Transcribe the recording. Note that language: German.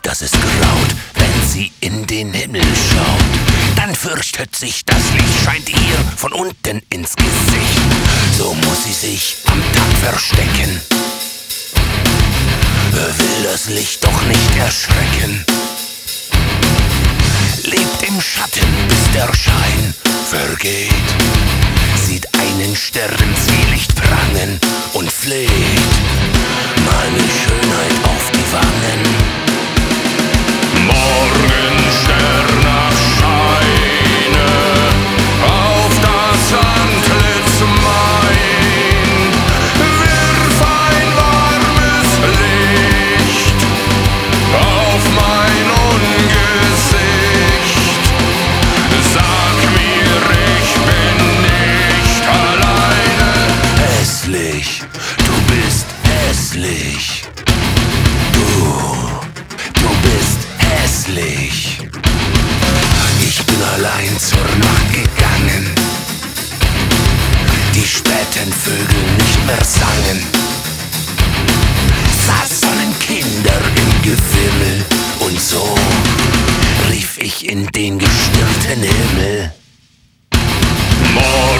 dass es graut, wenn sie in den Himmel schaut. Dann fürchtet sich, das Licht scheint ihr von unten ins Gesicht. So muss sie sich am Tag verstecken, will das Licht doch nicht erschrecken. Lebt im Schatten, bis der Schein vergeht, sieht einen Sternenseelicht prangen und fleht meine Schönheit auf die Wangen. Morgensterne scheine auf das Antlitz mein, wirf ein warmes Licht auf mein Ungesicht. Sag mir, ich bin nicht alleine. Hässlich, du bist hässlich. Du bist hässlich. Ich bin allein zur Nacht gegangen, die späten Vögel nicht mehr sangen. Saßen Kinder im Gewimmel und so rief ich in den gestirnten Himmel.